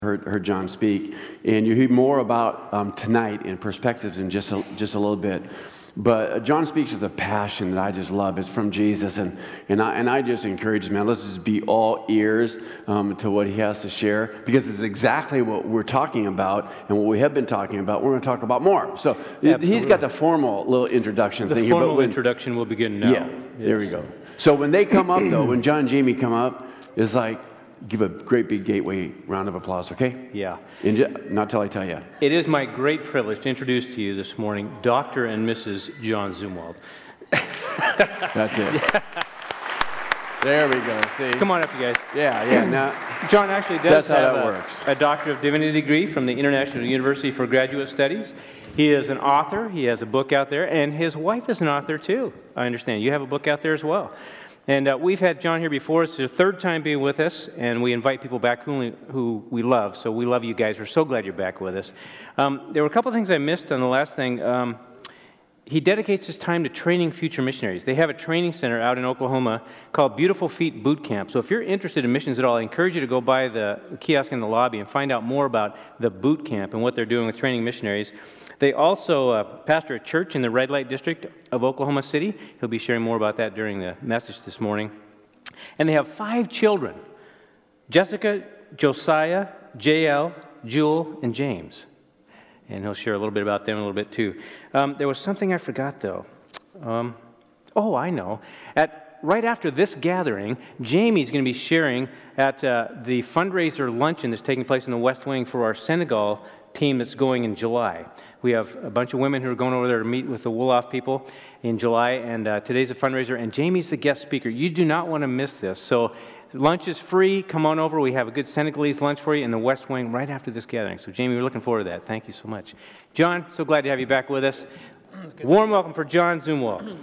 heard John speak, and you hear more about tonight in perspectives in just a little bit. But John speaks with a passion that I just love. It's from Jesus, and I just encourage man, let's just be all ears to what he has to share, because it's exactly what we're talking about and what we have been talking about. We're going to talk about more. So he's got the formal little introduction thing here. The formal introduction will begin now. Yeah, there we go. So when they come up, though, when John and Jamie come up, it's like, give a great big Gateway round of applause, okay? Yeah. Not till I tell you. It is my great privilege to introduce to you this morning Dr. and Mrs. John Zumwalt. That's it. There we go. See? Come on up, you guys. Yeah. Now, John actually does have works. a Doctor of Divinity degree from the International University for Graduate Studies. He is an author. He has a book out there, and his wife is an author too. I understand. You have a book out there as well. And we've had John here before. It's the third time being with us, and we invite people back who we love. So we love you guys. We're so glad you're back with us. There were a couple of things I missed on the last thing. He dedicates his time to training future missionaries. They have a training center out in Oklahoma called Beautiful Feet Boot Camp. So if you're interested in missions at all, I encourage you to go by the kiosk in the lobby and find out more about the boot camp and what they're doing with training missionaries. They also pastor a church in the Red Light District of Oklahoma City. He'll be sharing more about that during the message this morning. And they have 5 children: Jessica, Josiah, JL, Jewel, and James. And he'll share a little bit about them a little bit too. There was something I forgot though. I know. Right after this gathering, Jamie's going to be sharing at the fundraiser luncheon that's taking place in the West Wing for our Senegal team that's going in July. We have a bunch of women who are going over there to meet with the Wolof people in July, and today's a fundraiser, and Jamie's the guest speaker. You do not want to miss this. So lunch is free. Come on over. We have a good Senegalese lunch for you in the West Wing right after this gathering. So, Jamie, we're looking forward to that. Thank you so much. John, so glad to have you back with us. Warm welcome for John Zumwalt.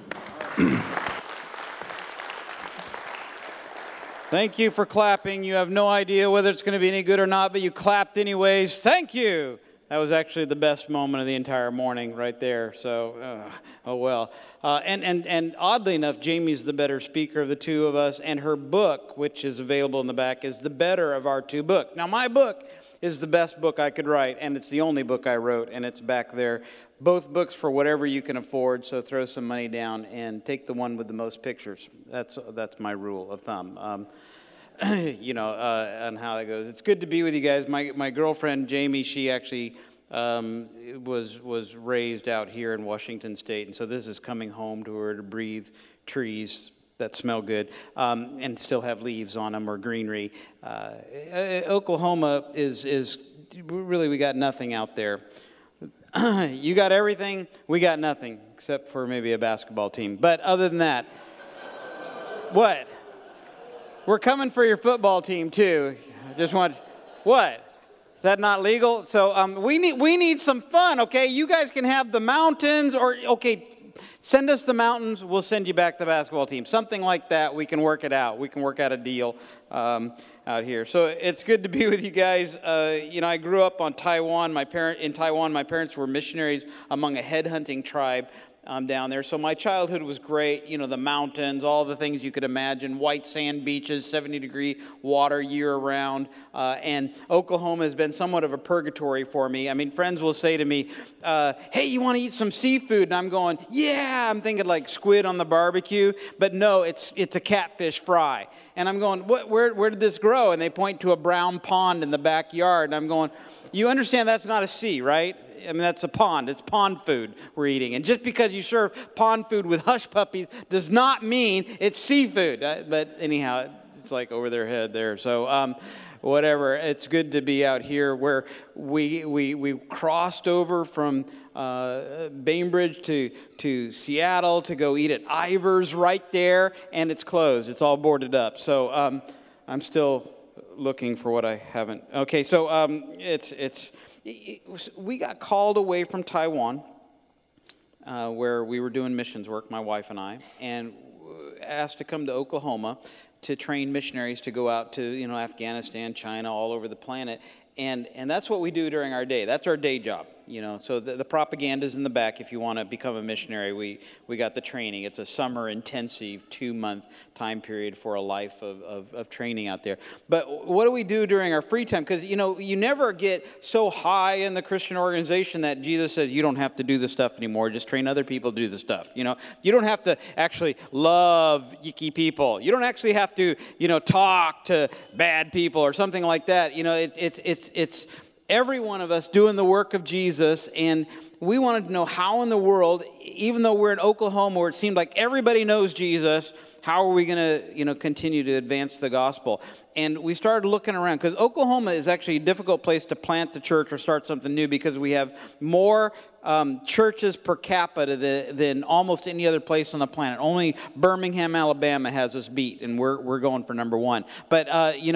Thank you for clapping. You have no idea whether it's going to be any good or not, but you clapped anyways. Thank you. That was actually the best moment of the entire morning right there. So, oh well. And oddly enough, Jamie's the better speaker of the two of us, and her book, which is available in the back, is the better of our two books. Now, my book is the best book I could write, and it's the only book I wrote, and it's back there. Both books for whatever you can afford, so throw some money down and take the one with the most pictures. That's my rule of thumb. On how that goes. It's good to be with you guys. My girlfriend Jamie, she actually was raised out here in Washington State, and so this is coming home to her to breathe trees that smell good and still have leaves on them or greenery. Oklahoma is really, we got nothing out there. You got everything, we got nothing, except for maybe a basketball team. But other than that, what? We're coming for your football team too. What? Is that not legal? So we need some fun, okay? You guys can have the mountains, send us the mountains, we'll send you back the basketball team. Something like that, we can work it out. We can work out a deal out here. So it's good to be with you guys. I grew up in Taiwan. My parents were missionaries among a headhunting tribe down there. So my childhood was great. The mountains, all the things you could imagine, white sand beaches, 70-degree water year-round. And Oklahoma has been somewhat of a purgatory for me. I mean, friends will say to me, hey, you want to eat some seafood? And I'm going, yeah. I'm thinking like squid on the barbecue. But no, it's a catfish fry. And I'm going, where did this grow? And they point to a brown pond in the backyard. And I'm going, you understand that's not a sea, right? I mean, that's a pond. It's pond food we're eating. And just because you serve pond food with hush puppies does not mean it's seafood. But anyhow, it's like over their head there. So whatever. It's good to be out here where we crossed over from Bainbridge to Seattle to go eat at Ivar's right there. And it's closed. It's all boarded up. So I'm still looking for what I haven't. Okay, so we got called away from Taiwan, where we were doing missions work, my wife and I, and asked to come to Oklahoma to train missionaries to go out to, Afghanistan, China, all over the planet. And that's what we do during our day. That's our day job. So the propaganda is in the back. If you want to become a missionary, we got the training. It's a summer intensive 2-month time period for a life of training out there. But what do we do during our free time? Because, you never get so high in the Christian organization that Jesus says you don't have to do the stuff anymore. Just train other people to do the stuff. You don't have to actually love yicky people. You don't actually have to, talk to bad people or something like that. It's every one of us doing the work of Jesus, and we wanted to know how in the world, even though we're in Oklahoma where it seemed like everybody knows Jesus, how are we going to, continue to advance the gospel? And we started looking around, because Oklahoma is actually a difficult place to plant the church or start something new, because we have more churches per capita than almost any other place on the planet. Only Birmingham, Alabama has us beat, and we're going for number one. But,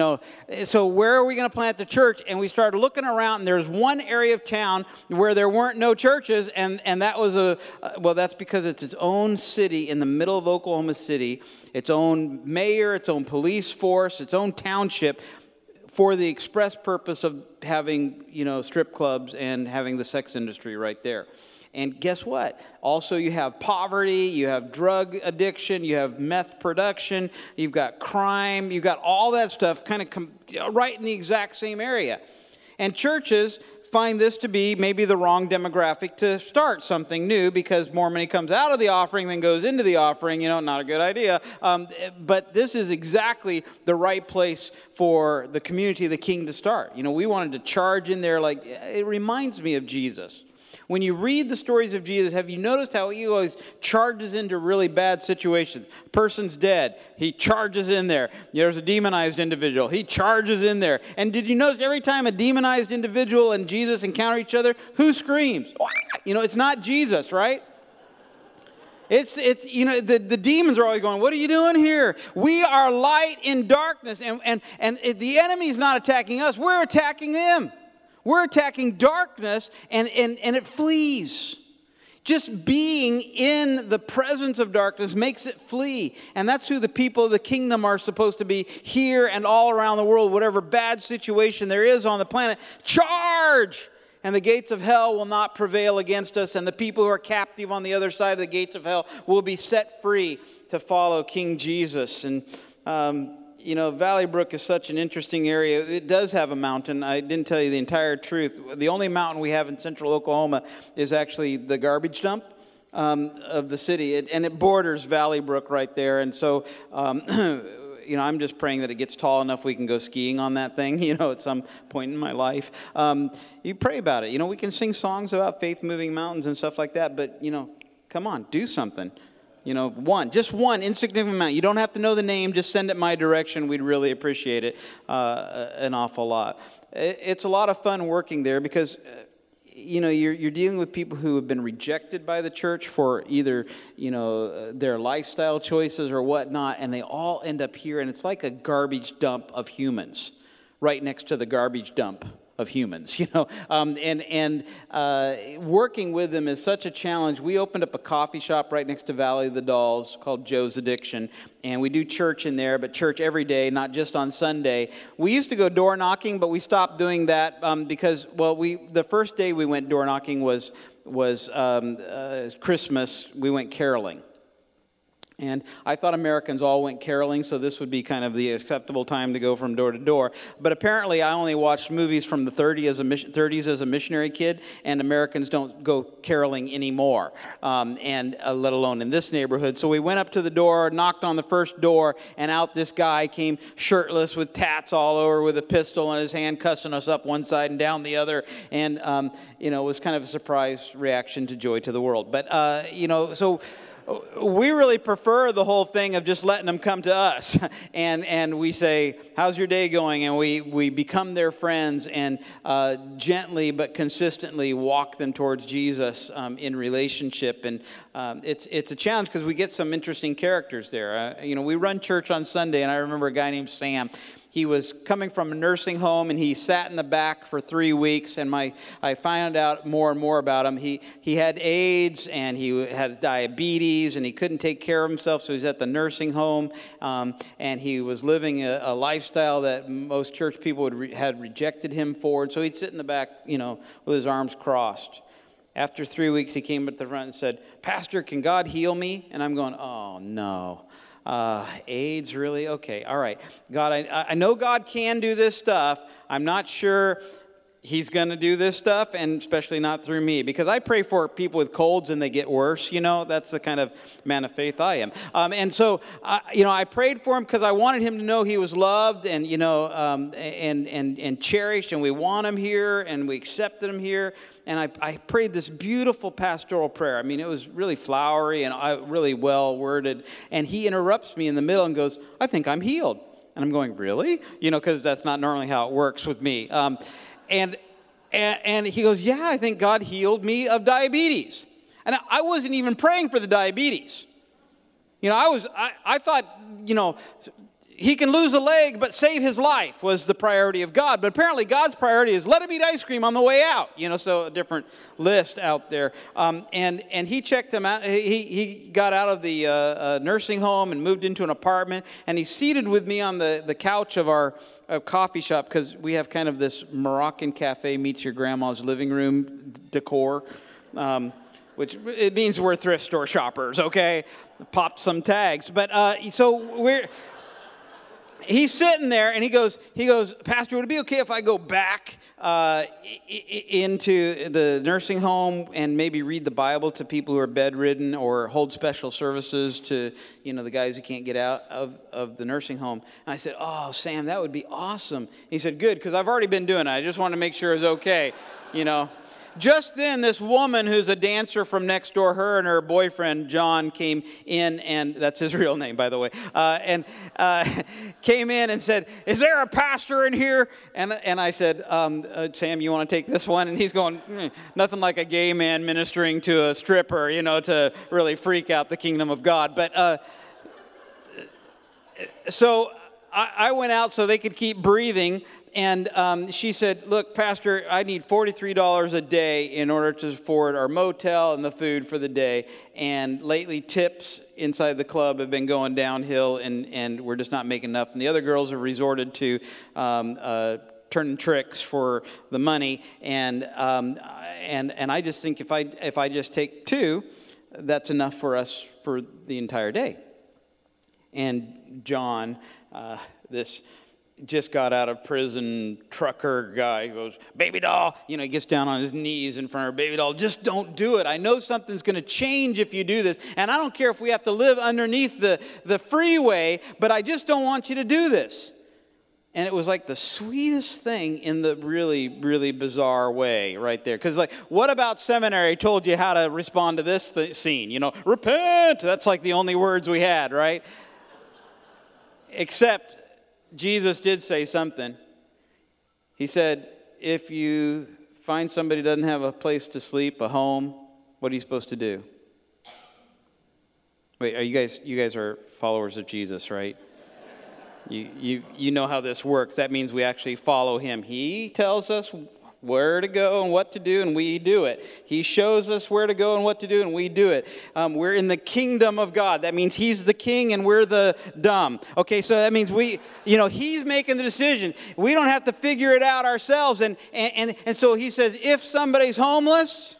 so where are we going to plant the church? And we started looking around, and there's one area of town where there weren't no churches, and that was that's because it's its own city in the middle of Oklahoma City, its own mayor, its own police force, its own township, for the express purpose of having, strip clubs and having the sex industry right there. And guess what? Also, you have poverty, you have drug addiction, you have meth production, you've got crime, you've got all that stuff kind of right in the exact same area. And churches find this to be maybe the wrong demographic to start something new, because more money comes out of the offering than goes into the offering. Not a good idea. But this is exactly the right place for the community of the King to start. We wanted to charge in there. Like, it reminds me of Jesus. When you read the stories of Jesus, have you noticed how he always charges into really bad situations? A person's dead. He charges in there. There's a demonized individual. He charges in there. And did you notice every time a demonized individual and Jesus encounter each other, who screams? It's not Jesus, right? It's the demons are always going, what are you doing here? We are light in darkness. And the enemy's not attacking us. We're attacking them. We're attacking darkness, and it flees. Just being in the presence of darkness makes it flee. And that's who the people of the kingdom are supposed to be here and all around the world. Whatever bad situation there is on the planet, charge! And the gates of hell will not prevail against us. And the people who are captive on the other side of the gates of hell will be set free to follow King Jesus. And Valley Brook is such an interesting area. It does have a mountain. I didn't tell you the entire truth. The only mountain we have in central Oklahoma is actually the garbage dump of the city. And it borders Valley Brook right there. And so, I'm just praying that it gets tall enough we can go skiing on that thing, at some point in my life. You pray about it. We can sing songs about faith-moving mountains and stuff like that, but, come on, do something. Just one insignificant amount. You don't have to know the name. Just send it my direction. We'd really appreciate it an awful lot. It's a lot of fun working there, because, you're dealing with people who have been rejected by the church for either, their lifestyle choices or whatnot, and they all end up here, and it's like a garbage dump of humans right next to the garbage dump of humans, working with them is such a challenge. We opened up a coffee shop right next to Valley of the Dolls called Joe's Addiction, and we do church in there, but church every day, not just on Sunday. We used to go door knocking, but we stopped doing that because, the first day we went door knocking was Christmas. We went caroling. And I thought Americans all went caroling, so this would be kind of the acceptable time to go from door to door. But apparently I only watched movies from the 30s as a missionary kid, and Americans don't go caroling anymore, and let alone in this neighborhood. So we went up to the door, knocked on the first door, and out this guy came shirtless with tats all over with a pistol in his hand, cussing us up one side and down the other. And, it was kind of a surprise reaction to Joy to the World. But, so we really prefer the whole thing of just letting them come to us, and we say, how's your day going? And we become their friends, and gently but consistently walk them towards Jesus in relationship. And it's a challenge because we get some interesting characters there. We run church on Sunday, and I remember a guy named Sam. He was coming from a nursing home, and he sat in the back for 3 weeks, and I found out more and more about him. He had AIDS, and he had diabetes, and he couldn't take care of himself, so he's at the nursing home, and he was living a lifestyle that most church people had rejected him for, and so he'd sit in the back, with his arms crossed. After 3 weeks, he came up to the front and said, "Pastor, can God heal me?" And I'm going, "Oh, no. AIDS, really? Okay, all right. God, I know God can do this stuff. I'm not sure He's going to do this stuff, and especially not through me, because I pray for people with colds and they get worse. That's the kind of man of faith I am. And so, I prayed for him because I wanted him to know he was loved and and cherished, and we want him here, and we accepted him here. And I prayed this beautiful pastoral prayer. I mean, it was really flowery and really well worded. And he interrupts me in the middle and goes, "I think I'm healed." And I'm going, "Really?" Because that's not normally how it works with me. And he goes, "Yeah, I think God healed me of diabetes." And I wasn't even praying for the diabetes. I thought, he can lose a leg, but save his life was the priority of God. But apparently God's priority is let him eat ice cream on the way out. So a different list out there. And he checked him out. He got out of the nursing home and moved into an apartment. And he's seated with me on the couch of our coffee shop, because we have kind of this Moroccan cafe meets your grandma's living room decor, which it means we're thrift store shoppers, okay? Popped some tags. But he's sitting there, and he goes, "Pastor, would it be okay if I go back into the nursing home and maybe read the Bible to people who are bedridden, or hold special services to, the guys who can't get out of the nursing home?" And I said, "Oh, Sam, that would be awesome." He said, "Good, because I've already been doing it. I just want to make sure it's okay, Just then, this woman who's a dancer from next door, her and her boyfriend, John, came in, and that's his real name, by the way, came in and said, "Is there a pastor in here?" And I said, "Sam, you want to take this one?" And he's going, "Nothing like a gay man ministering to a stripper, to really freak out the kingdom of God." But so I went out so they could keep breathing. And she said, "Look, Pastor, I need $43 a day in order to afford our motel and the food for the day. And lately, tips inside the club have been going downhill, and we're just not making enough. And the other girls have resorted to turning tricks for the money. And I just think if I just take 2, that's enough for us for the entire day." And John, this just got out of prison trucker guy, goes, "Baby doll," he gets down on his knees in front of her. "Baby doll, just don't do it. I know something's going to change if you do this. And I don't care if we have to live underneath the freeway, but I just don't want you to do this." And it was like the sweetest thing in the really, really bizarre way right there. Because what about seminary told you how to respond to this scene? Repent. That's like the only words we had, right? Except Jesus did say something. He said, if you find somebody who doesn't have a place to sleep, a home, what are you supposed to do? Wait, you guys are followers of Jesus, right? You know how this works. That means we actually follow him. He tells us where to go and what to do, and we do it. He shows us where to go and what to do, and we do it. We're in the kingdom of God. That means he's the king and we're the dumb. Okay, so that means he's making the decision. We don't have to figure it out ourselves. And so he says, if somebody's homeless,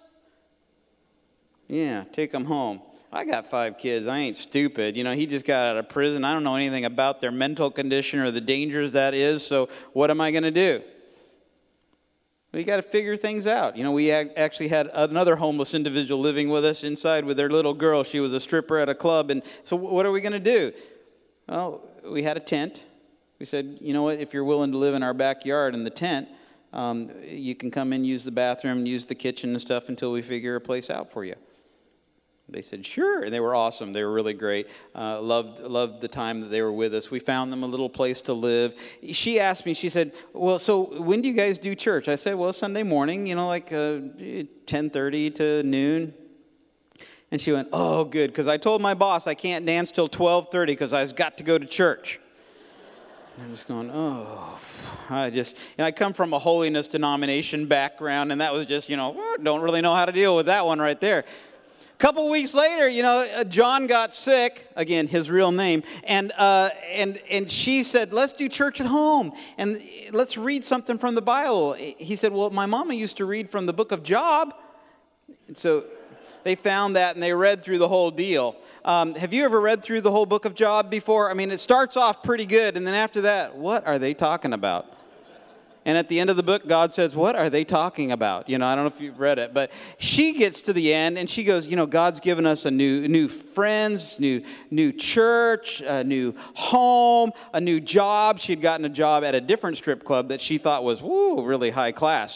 yeah, take them home. I got 5 kids. I ain't stupid. He just got out of prison. I don't know anything about their mental condition or the dangers that is, so what am I going to do? We got to figure things out. We actually had another homeless individual living with us inside with their little girl. She was a stripper at a club. And so what are we going to do? Well, we had a tent. We said, you know what, if you're willing to live in our backyard in the tent, you can come in, use the bathroom, and use the kitchen and stuff until we figure a place out for you. They said, sure. And they were awesome. They were really great. Loved the time that they were with us. We found them a little place to live. She asked me, she said, well, so when do you guys do church? I said, well, Sunday morning, 10:30 to noon. And she went, oh, good, because I told my boss I can't dance till 12:30 because I've got to go to church. I'm just going, oh, I come from a holiness denomination background, and that was just, don't really know how to deal with that one right there. A couple weeks later, John got sick, again, his real name, and she said, let's do church at home, and let's read something from the Bible. He said, well, my mama used to read from the book of Job. And so they found that, and they read through the whole deal. Have you ever read through the whole book of Job before? I mean, it starts off pretty good, and then after that, what are they talking about? And at the end of the book, God says, what are they talking about? I don't know if you've read it, but she gets to the end, and she goes, God's given us a new friends, new church, a new home, a new job. She'd gotten a job at a different strip club that she thought was, really high class.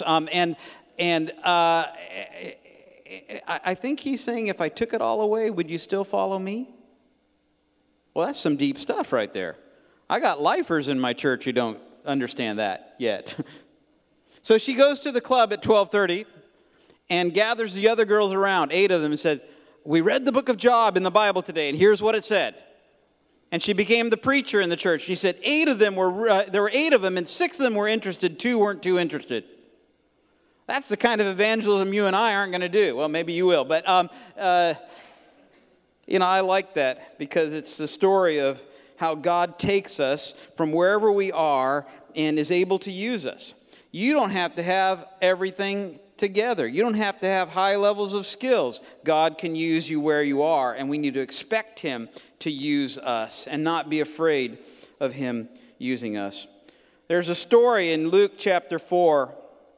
I think he's saying, if I took it all away, would you still follow me? Well, that's some deep stuff right there. I got lifers in my church who don't understand that yet. So she goes to the club at 12:30 and gathers the other girls around, 8 of them, and says, we read the book of Job in the Bible today, and here's what it said. And she became the preacher in the church. She said there were 8 of them, and 6 of them were interested, 2 weren't too interested. That's the kind of evangelism you and I aren't going to do. Well, maybe you will. But, I like that because it's the story of how God takes us from wherever we are and is able to use us. You don't have to have everything together. You don't have to have high levels of skills. God can use you where you are, and we need to expect Him to use us and not be afraid of Him using us. There's a story in Luke chapter 4.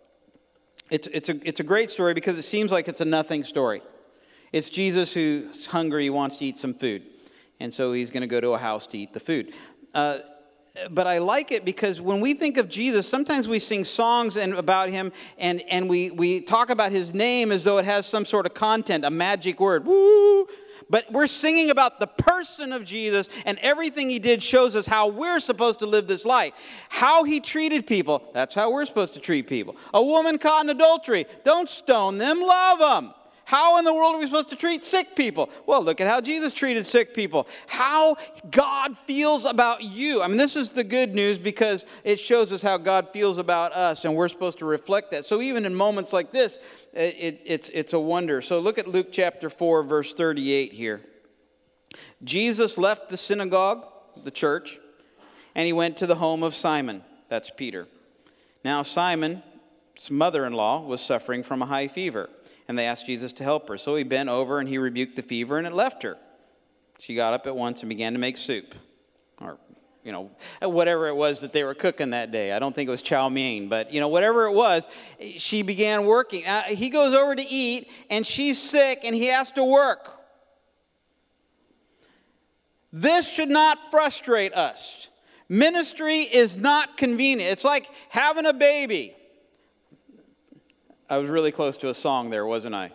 It's a great story because it seems like it's a nothing story. It's Jesus who's hungry, he wants to eat some food. And so he's going to go to a house to eat the food. But I like it because when we think of Jesus, sometimes we sing songs about him and we talk about his name as though it has some sort of content, a magic word. Woo! But we're singing about the person of Jesus, and everything he did shows us how we're supposed to live this life. How he treated people, that's how we're supposed to treat people. A woman caught in adultery, don't stone them, love them. How in the world are we supposed to treat sick people? Well, look at how Jesus treated sick people. How God feels about you. I mean, this is the good news because it shows us how God feels about us, and we're supposed to reflect that. So even in moments like this, it's a wonder. So look at Luke chapter 4, verse 38 here. Jesus left the synagogue, the church, and he went to the home of Simon. That's Peter. Now Simon's mother-in-law was suffering from a high fever, and they asked Jesus to help her. So he bent over and he rebuked the fever, and it left her. She got up at once and began to make soup, or whatever it was that they were cooking that day. I don't think it was chow mein, but whatever it was, she began working. He goes over to eat, and she's sick, and he has to work. This should not frustrate us. Ministry is not convenient. It's like having a baby. I was really close to a song there, wasn't I?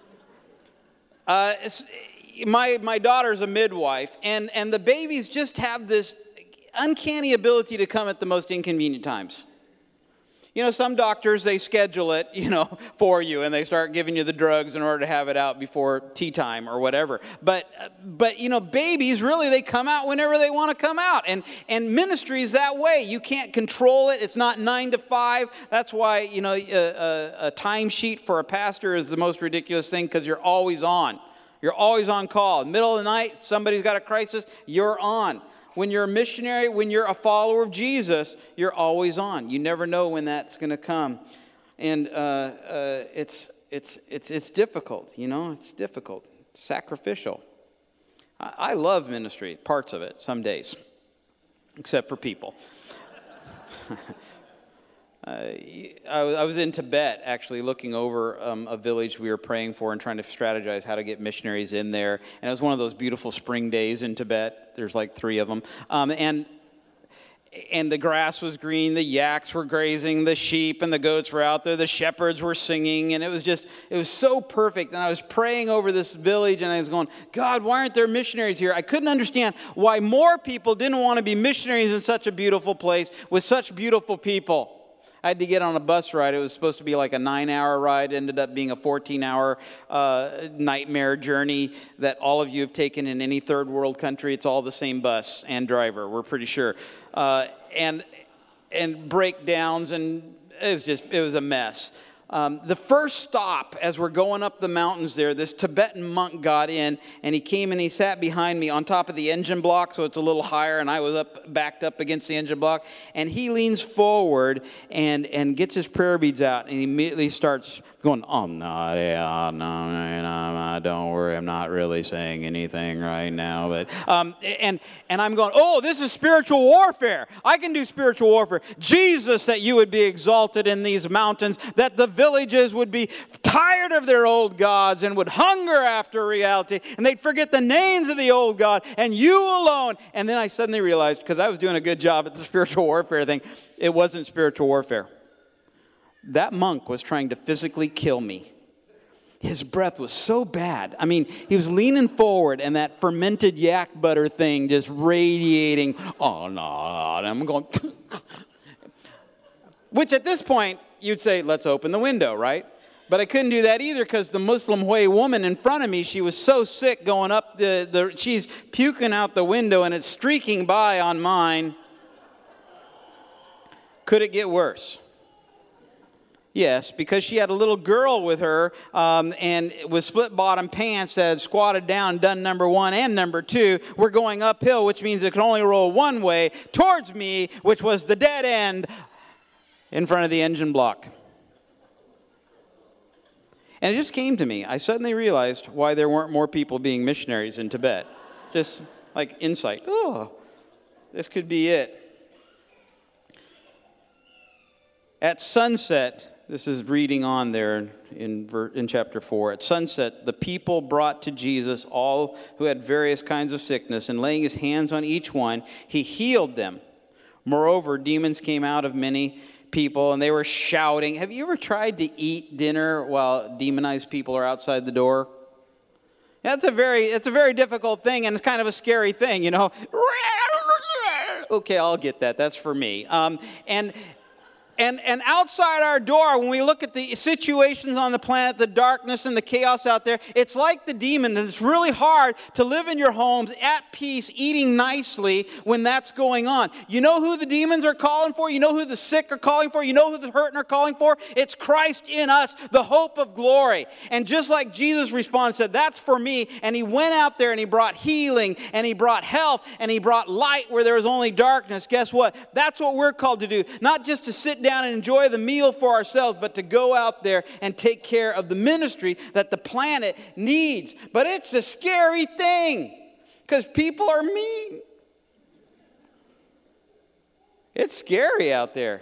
My daughter's a midwife, and the babies just have this uncanny ability to come at the most inconvenient times. Some doctors, they schedule it, for you, and they start giving you the drugs in order to have it out before tea time or whatever. But babies, really, they come out whenever they want to come out. And ministry is that way. You can't control it. It's not 9 to 5. That's why, a timesheet for a pastor is the most ridiculous thing, because you're always on. You're always on call. In the middle of the night, somebody's got a crisis, you're on. When you're a missionary, when you're a follower of Jesus, you're always on. You never know when that's going to come. And it's difficult, it's difficult. It's sacrificial. I love ministry, parts of it, some days, except for people. I was in Tibet, actually, looking over a village we were praying for and trying to strategize how to get missionaries in there. And it was one of those beautiful spring days in Tibet. There's like 3 of them. And the grass was green, the yaks were grazing, the sheep and the goats were out there, the shepherds were singing, and it was so perfect. And I was praying over this village, and I was going, God, why aren't there missionaries here? I couldn't understand why more people didn't want to be missionaries in such a beautiful place with such beautiful people. I had to get on a bus ride. It was supposed to be like a 9-hour ride. It ended up being a 14-hour nightmare journey that all of you have taken in any third world country. It's all the same bus and driver, we're pretty sure. And breakdowns, and it was a mess. The first stop, as we're going up the mountains there, this Tibetan monk got in, and he came and he sat behind me on top of the engine block, so it's a little higher, and I was backed up against the engine block. And he leans forward and gets his prayer beads out, and he immediately starts going, don't worry, I'm not really saying anything right now. But and I'm going, oh, this is spiritual warfare. I can do spiritual warfare. Jesus, that you would be exalted in these mountains, that the villages would be tired of their old gods and would hunger after reality, and they'd forget the names of the old God, and you alone. And then I suddenly realized, because I was doing a good job at the spiritual warfare thing, it wasn't spiritual warfare. That monk was trying to physically kill me. His breath was so bad. I mean, he was leaning forward, and that fermented yak butter thing just radiating. Oh, no. And I'm going, which at this point, you'd say, let's open the window, right? But I couldn't do that either because the Muslim Hui woman in front of me, she was so sick going up she's puking out the window, and it's streaking by on mine. Could it get worse? Yes, because she had a little girl with her and with split-bottom pants that had squatted down, done number 1 and number 2. We're going uphill, which means it could only roll one way towards me, which was the dead end in front of the engine block. And it just came to me. I suddenly realized why there weren't more people being missionaries in Tibet. Just like insight. Oh, this could be it. At sunset, this is reading on there in chapter 4. At sunset, the people brought to Jesus all who had various kinds of sickness, and laying his hands on each one, he healed them. Moreover, demons came out of many people, and they were shouting. Have you ever tried to eat dinner while demonized people are outside the door? It's a very difficult thing, and it's kind of a scary thing, you know. Okay, I'll get that. That's for me. And outside our door, when we look at the situations on the planet, the darkness and the chaos out there, it's like the demon. And it's really hard to live in your homes at peace, eating nicely when that's going on. You know who the demons are calling for? You know who the sick are calling for? You know who the hurting are calling for? It's Christ in us, the hope of glory. And just like Jesus responded, said, that's for me. And he went out there and he brought healing and he brought health and he brought light where there was only darkness. Guess what? That's what we're called to do. Not just to sit down and enjoy the meal for ourselves, but to go out there and take care of the ministry that the planet needs. But it's a scary thing because people are mean. It's scary out there.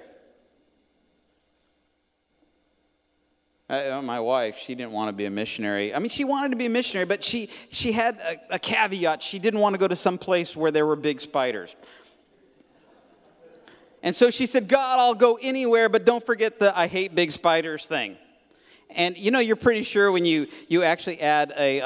My wife, she didn't want to be a missionary. I mean, she wanted to be a missionary, but she had a caveat. She didn't want to go to some place where there were big spiders. And so she said, God, I'll go anywhere, but don't forget the I hate big spiders thing. And, you know, you're pretty sure when you actually add a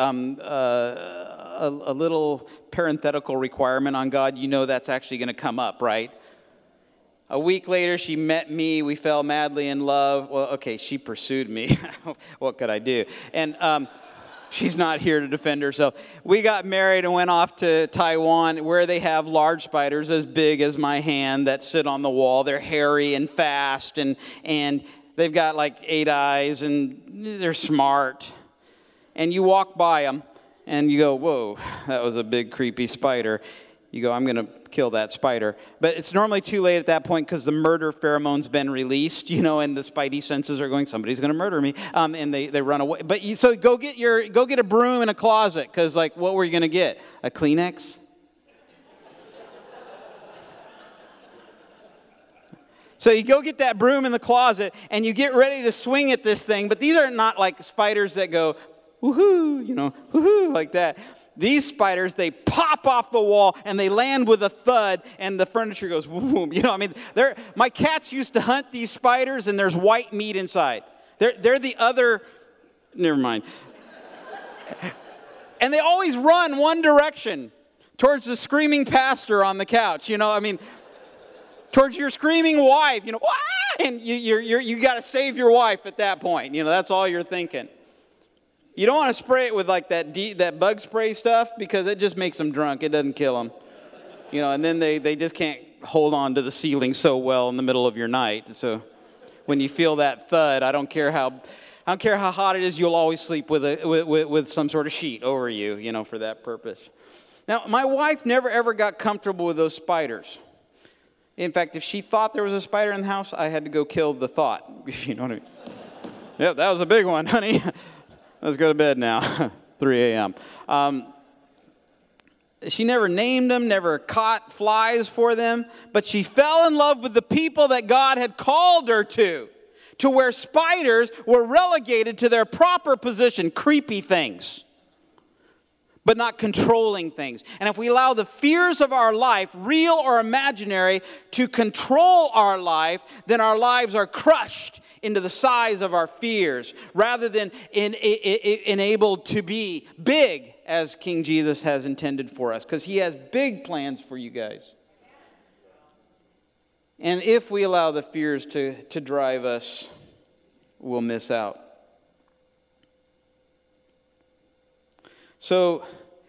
little parenthetical requirement on God, you know that's actually going to come up, right? A week later, she met me. We fell madly in love. Well, okay, she pursued me. What could I do? And she's not here to defend herself. We got married and went off to Taiwan, where they have large spiders as big as my hand that sit on the wall. They're hairy and fast, and they've got like 8 eyes, and they're smart. And you walk by them, and you go, whoa, that was a big, creepy spider. You go, I'm going to kill that spider. But it's normally too late at that point because the murder pheromone's been released, you know, and the spidey senses are going, somebody's going to murder me, and they run away. But so go get a broom in a closet because, like, what were you going to get? A Kleenex? So you go get that broom in the closet, and you get ready to swing at this thing. But these are not like spiders that go, woohoo, you know, woohoo, like that. These spiders, they pop off the wall, and they land with a thud, and the furniture goes boom. You know, I mean, my cats used to hunt these spiders, and there's white meat inside. They're the other, never mind. And they always run one direction, towards the screaming pastor on the couch. You know, I mean, towards your screaming wife. You know, And you got to save your wife at that point. That's all you're thinking. You don't want to spray it with like that bug spray stuff because it just makes them drunk. It doesn't kill them. And then they just can't hold on to the ceiling so well in the middle of your night. So when you feel that thud, I don't care how hot it is, you'll always sleep with some sort of sheet over you, for that purpose. Now, my wife never ever got comfortable with those spiders. In fact, if she thought there was a spider in the house, I had to go kill the thought, if you know what I mean. Yep, that was a big one, honey. Let's go to bed now, 3 a.m. She never named them, never caught flies for them, but she fell in love with the people that God had called her to where spiders were relegated to their proper position, creepy things, but not controlling things. And if we allow the fears of our life, real or imaginary, to control our life, then our lives are crushed into the size of our fears, rather than enabled to be big as King Jesus has intended for us, because he has big plans for you guys. And if we allow the fears to drive us, we'll miss out. So,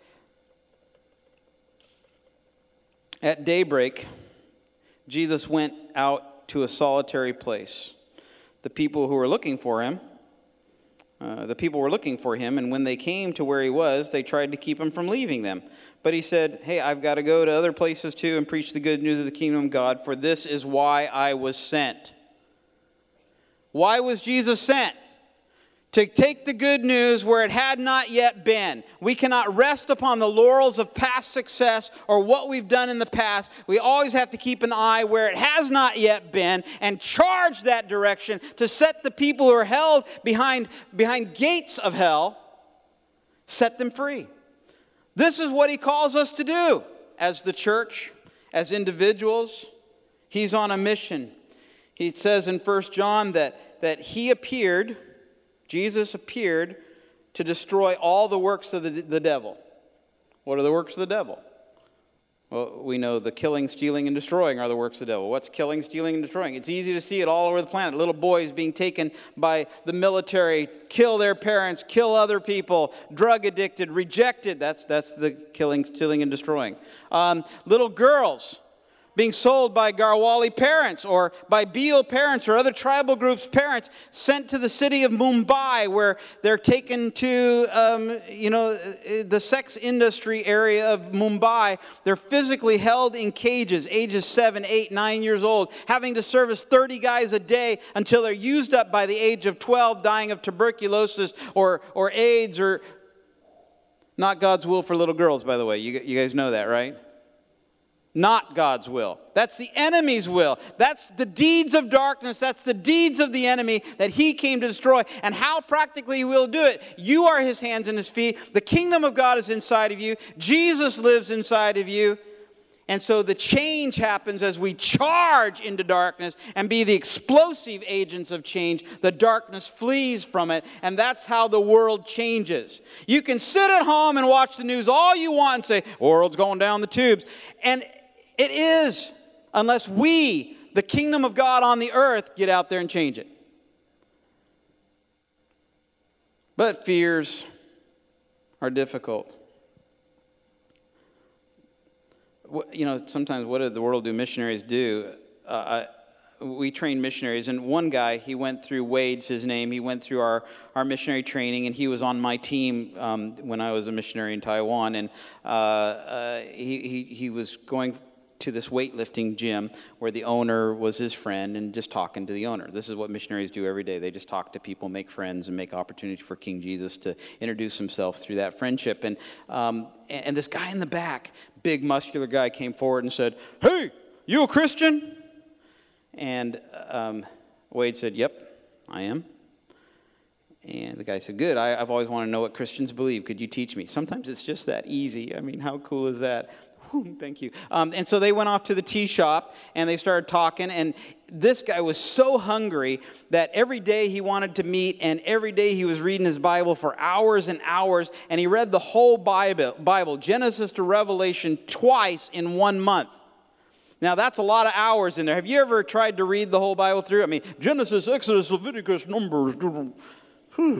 at daybreak, Jesus went out to a solitary place. The people were looking for him, and when they came to where he was, they tried to keep him from leaving them. But he said, hey, I've got to go to other places too and preach the good news of the kingdom of God, for this is why I was sent. Why was Jesus sent? To take the good news where it had not yet been. We cannot rest upon the laurels of past success or what we've done in the past. We always have to keep an eye where it has not yet been and charge that direction to set the people who are held behind gates of hell, set them free. This is what he calls us to do as the church, as individuals. He's on a mission. He says in 1 John that he appeared, Jesus appeared to destroy all the works of the devil. What are the works of the devil? Well, we know the killing, stealing, and destroying are the works of the devil. What's killing, stealing, and destroying? It's easy to see it all over the planet. Little boys being taken by the military, kill their parents, kill other people, drug addicted, rejected. That's the killing, stealing, and destroying. Little girls being sold by Garhwali parents or by Bhil parents or other tribal groups' parents, sent to the city of Mumbai, where they're taken to, the sex industry area of Mumbai. They're physically held in cages, ages 7, 8, 9 years old, having to service 30 guys a day until they're used up by the age of 12, dying of tuberculosis or AIDS, or not God's will for little girls, by the way. You guys know that, right? Not God's will. That's the enemy's will. That's the deeds of darkness. That's the deeds of the enemy that he came to destroy. And how practically he will do it. You are his hands and his feet. The kingdom of God is inside of you. Jesus lives inside of you. And so the change happens as we charge into darkness and be the explosive agents of change. The darkness flees from it, and that's how the world changes. You can sit at home and watch the news all you want and say, world's going down the tubes. And it is, unless we, the kingdom of God on the earth, get out there and change it. But fears are difficult. Sometimes what did the world do? Missionaries do. We train missionaries, and one guy, he went through, Wade's his name, he went through our missionary training, and he was on my team when I was a missionary in Taiwan, and he was going to this weightlifting gym where the owner was his friend and just talking to the owner. This is what missionaries do every day. They just talk to people, make friends, and make opportunity for King Jesus to introduce himself through that friendship. And this guy in the back, big muscular guy, came forward and said, "Hey, you a Christian?" And Wade said, "Yep, I am." And the guy said, "Good, I've always wanted to know what Christians believe. Could you teach me?" Sometimes it's just that easy. I mean, how cool is that? Thank you. And so they went off to the tea shop, and they started talking, and this guy was so hungry that every day he wanted to meet, and every day he was reading his Bible for hours and hours, and he read the whole Bible, Genesis to Revelation, twice in 1 month. Now, that's a lot of hours in there. Have you ever tried to read the whole Bible through? I mean, Genesis, Exodus, Leviticus, Numbers. Whew.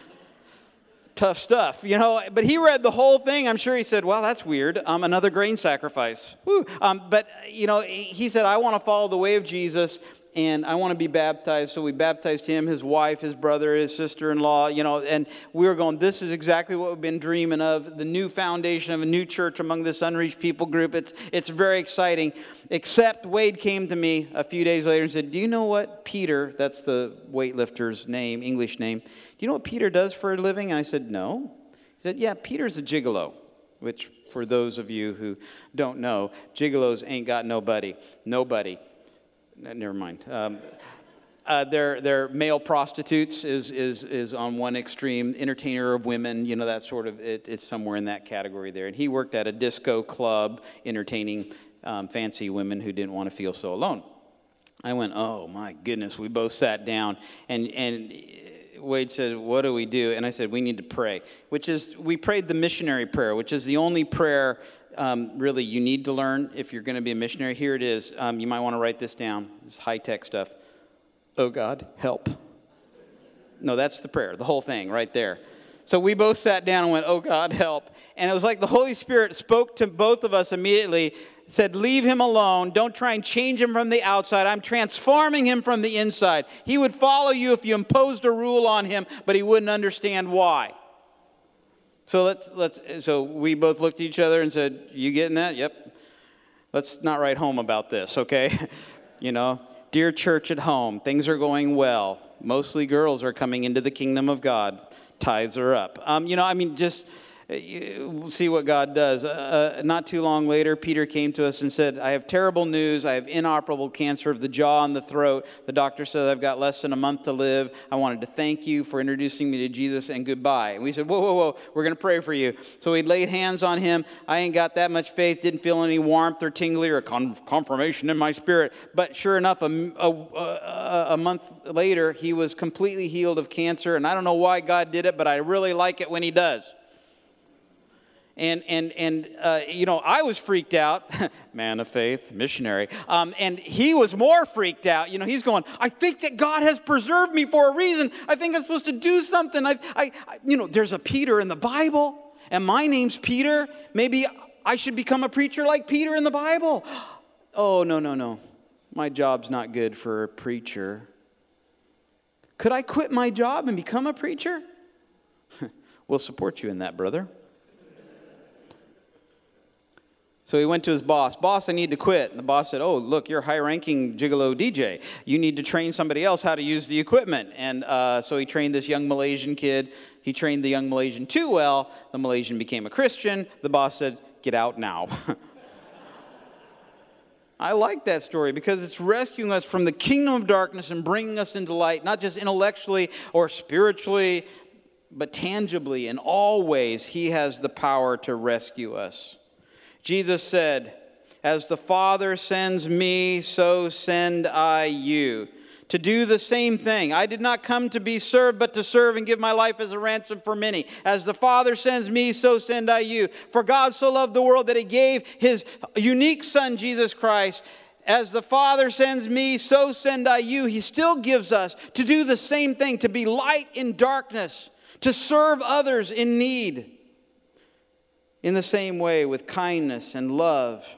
Tough stuff, you know. But he read the whole thing. I'm sure he said, well, that's weird. Another grain sacrifice. Whew. But, you know, he said, I want to follow the way of Jesus, and I want to be baptized. So we baptized him, his wife, his brother, his sister-in-law, you know. And we were going, this is exactly what we've been dreaming of, the new foundation of a new church among this unreached people group. It's very exciting. Except Wade came to me a few days later and said, do you know what Peter, that's the weightlifter's name, English name, do you know what Peter does for a living? And I said, no. He said, yeah, Peter's a gigolo, which for those of you who don't know, gigolos ain't got nobody. Nobody. Never mind. They're male prostitutes is on one extreme, entertainer of women, you know, that sort of, it's somewhere in that category there. And he worked at a disco club entertaining fancy women who didn't want to feel so alone. I went, oh my goodness. We both sat down and Wade said, what do we do? And I said, we need to pray, we prayed the missionary prayer, which is the only prayer really you need to learn if you're going to be a missionary. Here it is. You might want to write this down. This high-tech stuff. Oh, God, help. No, that's the prayer, the whole thing right there. So we both sat down and went, oh, God, help. And it was like the Holy Spirit spoke to both of us immediately, said, leave him alone. Don't try and change him from the outside. I'm transforming him from the inside. He would follow you if you imposed a rule on him, but he wouldn't understand why. So so we both looked at each other and said, you getting that? Yep. Let's not write home about this, okay? You know, dear church at home, things are going well. Mostly girls are coming into the kingdom of God. Tithes are up. You know, I mean, just see what God does. Not too long later, Peter came to us and said, I have terrible news. I have inoperable cancer of the jaw and the throat. The doctor says I've got less than a month to live. I wanted to thank you for introducing me to Jesus, and goodbye. And we said, whoa, we're going to pray for you. So we laid hands on him. I ain't got that much faith, didn't feel any warmth or tingly or confirmation in my spirit. But sure enough, a month later, he was completely healed of cancer. And I don't know why God did it, but I really like it when he does. And you know, I was freaked out, man of faith, missionary, and he was more freaked out. You know, he's going, I think that God has preserved me for a reason. I think I'm supposed to do something. You know, there's a Peter in the Bible, and my name's Peter. Maybe I should become a preacher like Peter in the Bible. Oh, no. My job's not good for a preacher. Could I quit my job and become a preacher? We'll support you in that, brother. So he went to his boss. Boss, I need to quit. And the boss said, oh, look, you're a high-ranking gigolo DJ. You need to train somebody else how to use the equipment. And so he trained this young Malaysian kid. He trained the young Malaysian too well. The Malaysian became a Christian. The boss said, get out now. I like that story because it's rescuing us from the kingdom of darkness and bringing us into light, not just intellectually or spiritually, but tangibly. In all ways, he has the power to rescue us. Jesus said, as the Father sends me, so send I you. To do the same thing. I did not come to be served, but to serve and give my life as a ransom for many. As the Father sends me, so send I you. For God so loved the world that he gave his unique Son, Jesus Christ. As the Father sends me, so send I you. He still gives us to do the same thing, to be light in darkness, to serve others in need. In the same way, with kindness and love.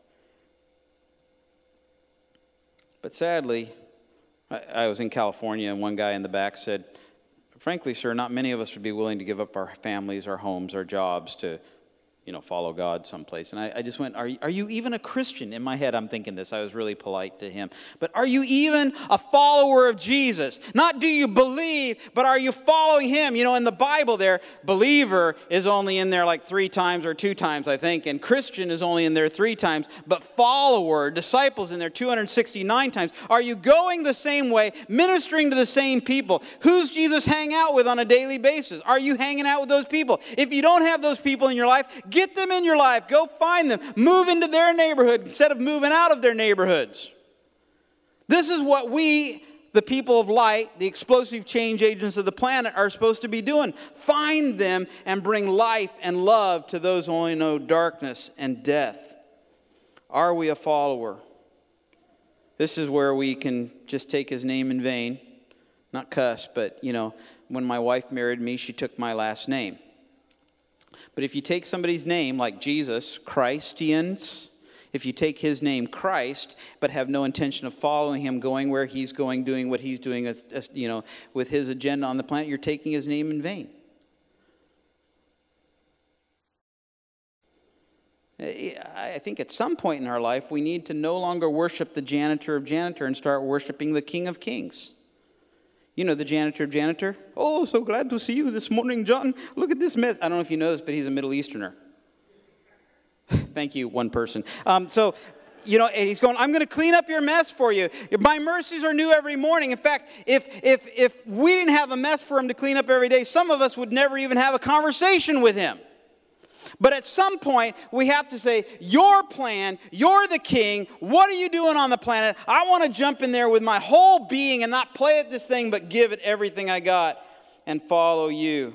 But sadly, I was in California, and one guy in the back said, frankly, sir, not many of us would be willing to give up our families, our homes, our jobs to, follow God someplace. And I just went, are you even a Christian? In my head, I'm thinking this. I was really polite to him. But are you even a follower of Jesus? Not do you believe, but are you following him? In the Bible there, believer is only in there like 3 times or 2 times, I think. And Christian is only in there 3 times. But follower, disciples in there 269 times. Are you going the same way, ministering to the same people? Who's Jesus hang out with on a daily basis? Are you hanging out with those people? If you don't have those people in your life, get them in your life. Go find them. Move into their neighborhood instead of moving out of their neighborhoods. This is what we, the people of light, the explosive change agents of the planet, are supposed to be doing. Find them and bring life and love to those who only know darkness and death. Are we a follower? This is where we can just take his name in vain. Not cuss, but, when my wife married me, she took my last name. But if you take somebody's name, like Jesus, Christians, if you take his name, Christ, but have no intention of following him, going where he's going, doing what he's doing, with his agenda on the planet, you're taking his name in vain. I think at some point in our life, we need to no longer worship the janitor of janitor and start worshiping the King of Kings. You know the janitor of janitor? Oh, so glad to see you this morning, John. Look at this mess. I don't know if you know this, but he's a Middle Easterner. Thank you, one person. And he's going, I'm going to clean up your mess for you. My mercies are new every morning. In fact, if we didn't have a mess for him to clean up every day, some of us would never even have a conversation with him. But at some point, we have to say, your plan, you're the king, what are you doing on the planet? I want to jump in there with my whole being and not play at this thing, but give it everything I got and follow you.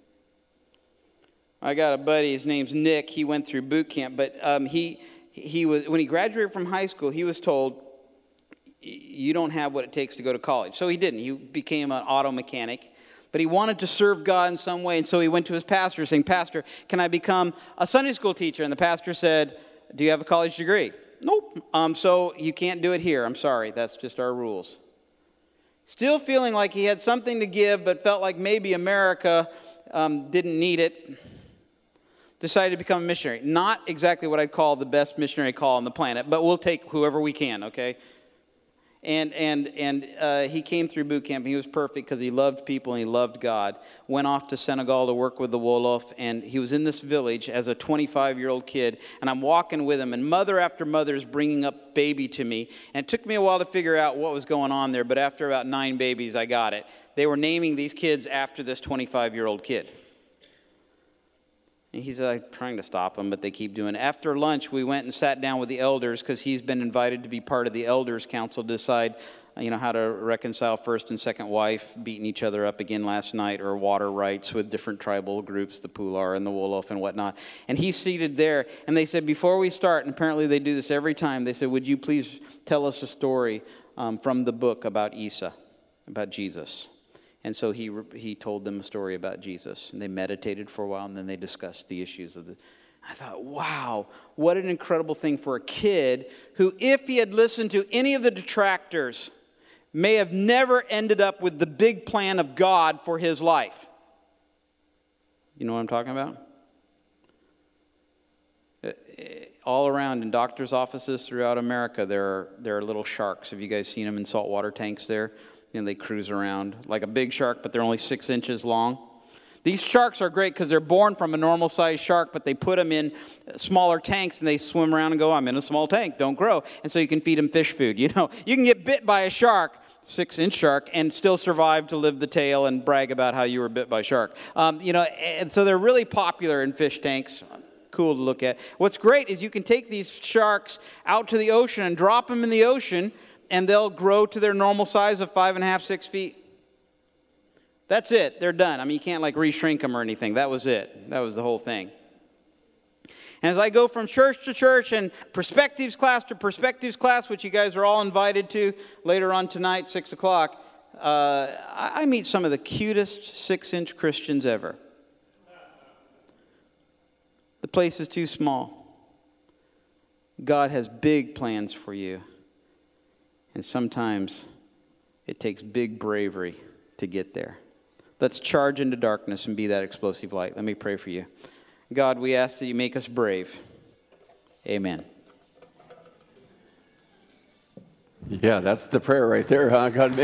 I got a buddy, his name's Nick. He went through boot camp, but he was, when he graduated from high school, he was told, you don't have what it takes to go to college. So he didn't. He became an auto mechanic. But he wanted to serve God in some way, and so he went to his pastor saying, Pastor, can I become a Sunday school teacher? And the pastor said, do you have a college degree? Nope. So you can't do it here. I'm sorry. That's just our rules. Still feeling like he had something to give, but felt like maybe America didn't need it. Decided to become a missionary. Not exactly what I'd call the best missionary call on the planet, but we'll take whoever we can, okay? And he came through boot camp. He was perfect because he loved people and he loved God. Went off to Senegal to work with the Wolof, and he was in this village as a 25-year-old kid. And I'm walking with him, and mother after mother is bringing up baby to me. And it took me a while to figure out what was going on there, but after about 9 babies, I got it. They were naming these kids after this 25-year-old kid. And he's trying to stop them, but they keep doing it. After lunch, we went and sat down with the elders because he's been invited to be part of the elders' council to decide, how to reconcile first and second wife, beating each other up again last night, or water rights with different tribal groups, the Pular and the Wolof and whatnot. And he's seated there, and they said, before we start, and apparently they do this every time, they said, would you please tell us a story from the book about Isa, about Jesus? And so he told them a story about Jesus. And they meditated for a while, and then they discussed the issues of the... I thought, wow, what an incredible thing for a kid who, if he had listened to any of the detractors, may have never ended up with the big plan of God for his life. You know what I'm talking about? All around in doctors' offices throughout America, there are little sharks. Have you guys seen them in saltwater tanks there? They cruise around like a big shark, but they're only 6 inches long. These sharks are great because they're born from a normal-sized shark, but they put them in smaller tanks, and they swim around and go, I'm in a small tank, don't grow. And so you can feed them fish food. You can get bit by a shark, 6-inch shark, and still survive to live the tale and brag about how you were bit by a shark. And so they're really popular in fish tanks. Cool to look at. What's great is you can take these sharks out to the ocean and drop them in the ocean, and they'll grow to their normal size of 5.5, 6 feet. That's it. They're done. You can't re-shrink them or anything. That was it. That was the whole thing. And as I go from church to church and perspectives class to perspectives class, which you guys are all invited to later on tonight, 6 o'clock, I meet some of the cutest 6-inch Christians ever. The place is too small. God has big plans for you. And sometimes it takes big bravery to get there. Let's charge into darkness and be that explosive light. Let me pray for you. God, we ask that you make us brave. Amen. Yeah, that's the prayer right there, huh? God,